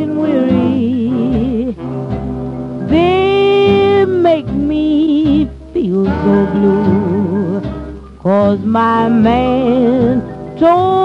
getting weary. They make me feel so blue. 'Cause my man told